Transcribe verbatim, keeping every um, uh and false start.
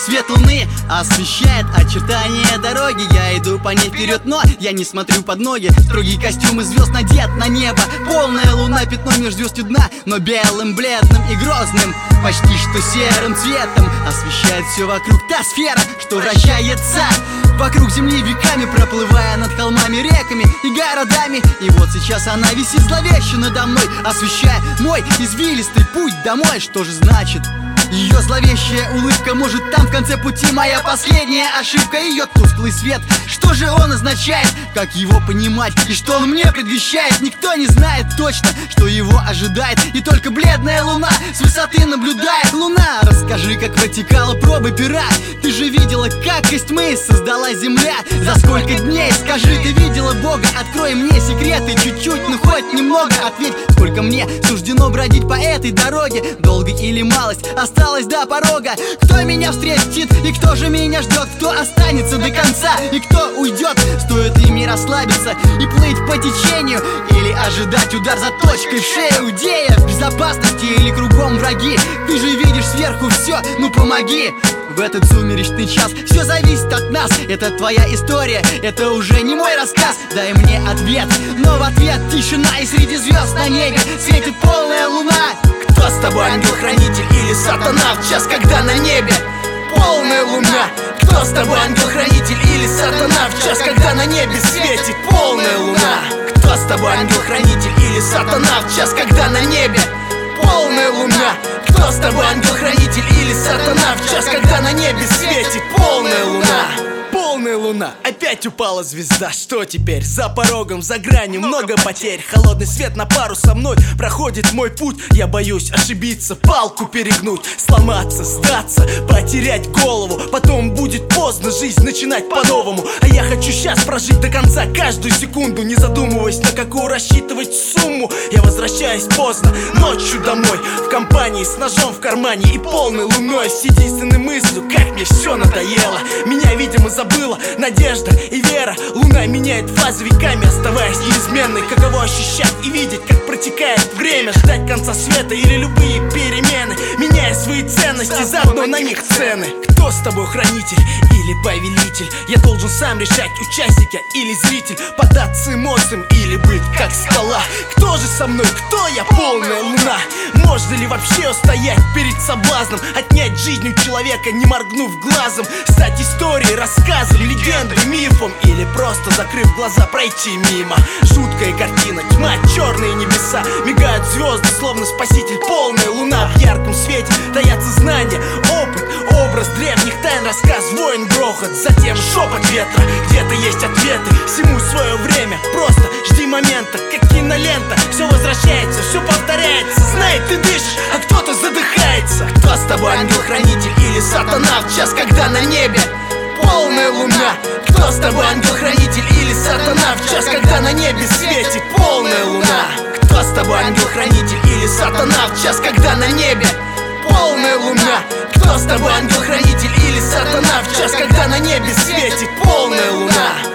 Свет луны освещает очертания дороги. Я иду по ней вперед, но я не смотрю под ноги. Строгий костюм из звезд надет на небо. Полная луна, пятно между звезд дна, но белым, бледным и грозным, почти что серым цветом освещает все вокруг та сфера, что вращается вокруг земли веками, проплывая над холмами, реками и городами. И вот сейчас она висит зловеще надо мной, освещая мой извилистый путь домой. Что же значит ее зловещая улыбка? Может, там в конце пути моя последняя ошибка? Ее тусклый свет, что же он означает? Как его понимать и что он мне предвещает? Никто не знает точно, что его ожидает. И только бледная луна с высоты наблюдает. Луна, расскажи, как протекала проба пера. Ты же видела, как из тьмы создала земля. За сколько дней, скажи, ты видела Бога? Открой мне секреты чуть-чуть, ну хоть немного. Ответь, сколько мне суждено бродить по этой дороге? Долго или малость осталось до порога? Кто меня встретит и кто же меня ждет? Кто останется до конца и кто уйдет? Стоит ли мне расслабиться и плыть по течению, или ожидать удар за точкой в шею? Где я, в безопасности или кругом враги? Ты же видишь сверху все, ну помоги. В этот сумеречный час все зависит от нас. Это твоя история, это уже не мой рассказ. Дай мне ответ, но в ответ тишина. И среди звезд на небе светит полная луна. Кто с тобой, ангел-хранитель или сатана? В час, когда на небе полная луна. Кто с тобой, ангел-хранитель или сатана? В час, когда на небе светит полная луна. Кто с тобой, ангел-хранитель или сатана? В час, когда на небе полная луна. Кто с тобой, ангел-хранитель или сатана? В час, когда на небе светит полная луна. Полная луна, опять упала звезда. Что теперь? За порогом, за гранью много потерь. Холодный свет на пару со мной проходит мой путь. Я боюсь ошибиться, палку перегнуть, сломаться, сдаться, потерять голову. Потом будет поздно жизнь начинать по-новому. А я хочу сейчас прожить до конца каждую секунду, не задумываясь, на какую рассчитывать сумму. Я возвращаюсь поздно, ночью домой, в компании с ножом в кармане и полной луной. С единственной мыслью, как мне все надоело. Меня, видимо, забыла надежда и вера. Луна меняет фазы веками, оставаясь неизменной. Каково ощущать и видеть, как протекает время, ждать конца света или любые перемены, меняя свои ценности, заодно на них цены. Кто с тобой, хранитель или повелитель? Я должен сам решать, участник я или зритель, поддаться эмоциям или быть как скала. Кто же со мной, кто я, полная луна? Можно ли вообще устоять перед соблазном, отнять жизнь у человека, не моргнув глазом? Стать историей, рассказом, легендой, мифом, или просто, закрыв глаза, пройти мимо? Жуткая картина, тьма, черные небеса, мигают звезды, словно спаситель, полная луна. В ярком свете таятся знания, опыт, образ древних тайн, рассказ, войн, грохот, затем шепот ветра. Где-то есть ответы, всему свое время. Просто жди момента, как кинолента. Все возвращается, все повторяется. Знай, ты дышишь, а кто-то задыхается. Кто с тобой, ангел-хранитель или сатана? В час, когда на небе полная луна. Кто с тобой, ангел-хранитель или сатана? В час, когда на небе светит полная луна. Кто с тобой, ангел-хранитель или сатана? В час, когда на небе полная луна. Кто с тобой, ангел-хранитель или сатана? В час, когда на небе светит полная луна.